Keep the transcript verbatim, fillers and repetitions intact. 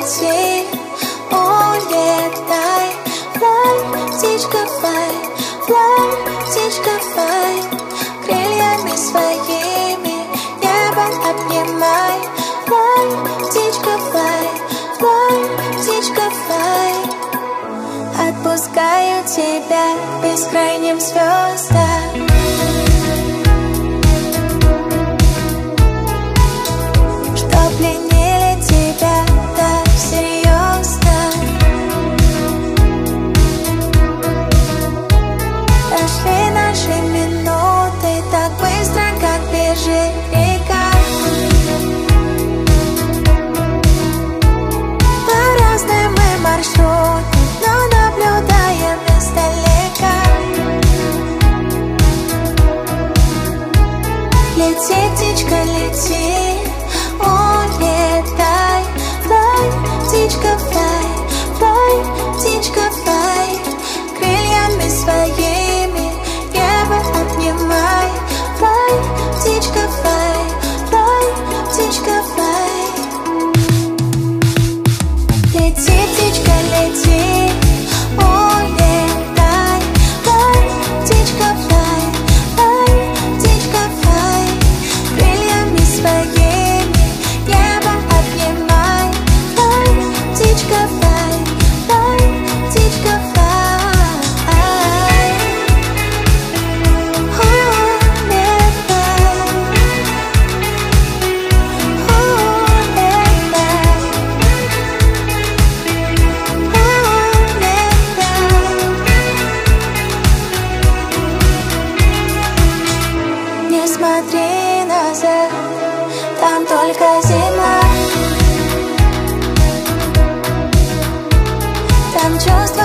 лети, улетай. Fly, птичка, fly, fly, птичка, fly. Крыльями своими небо обнимай. Fly, птичка, fly, fly, птичка, fly. Отпускаю тебя к бескрайним звездам. Что пленили тебя так серьезно? Прошли наши минуты так быстро, как бежит река. По разным мы маршрутам, но наблюдаем издалека. Лети, птичка, лети, улетай. Fly, птичка, fly, fly, птичка, fly. Крыльями своими небо обнимай. Fly, птичка, fly, fly, птичка, fly. Лети, птичка, лети, улетай. Fly, птичка, fly, fly, птичка, fly. Крыльями своими небо обнимай. Fly, птичка, fly, fly, птичка, fly. Не смотри назад, там только зима. Там чувства